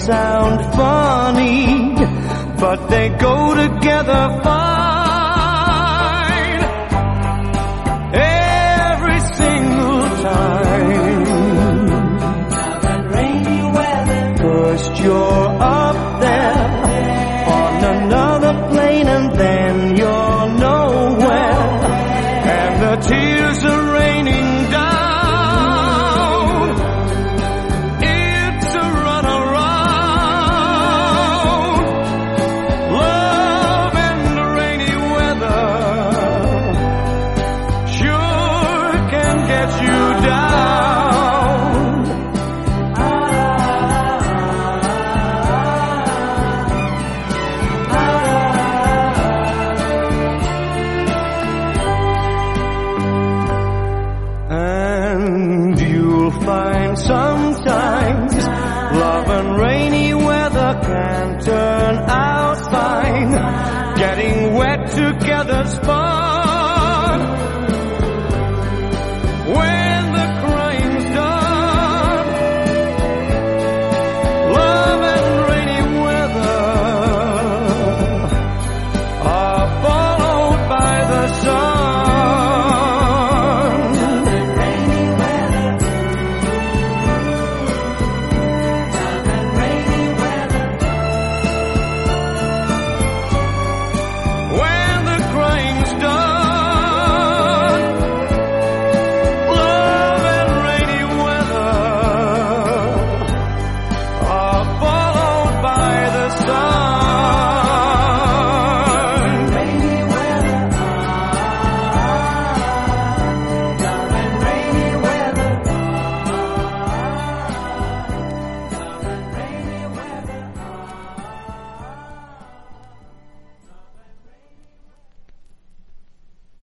sound funny, but they go together fine every single time. Love and rainy weather. First you're up there on another plane, and then you're nowhere, and the tears are raining down. It's a runaround. Love and rainy weather sure can get you down. And you'll find sometimes love and rainy weather can turn out fine. Getting wet together's fun.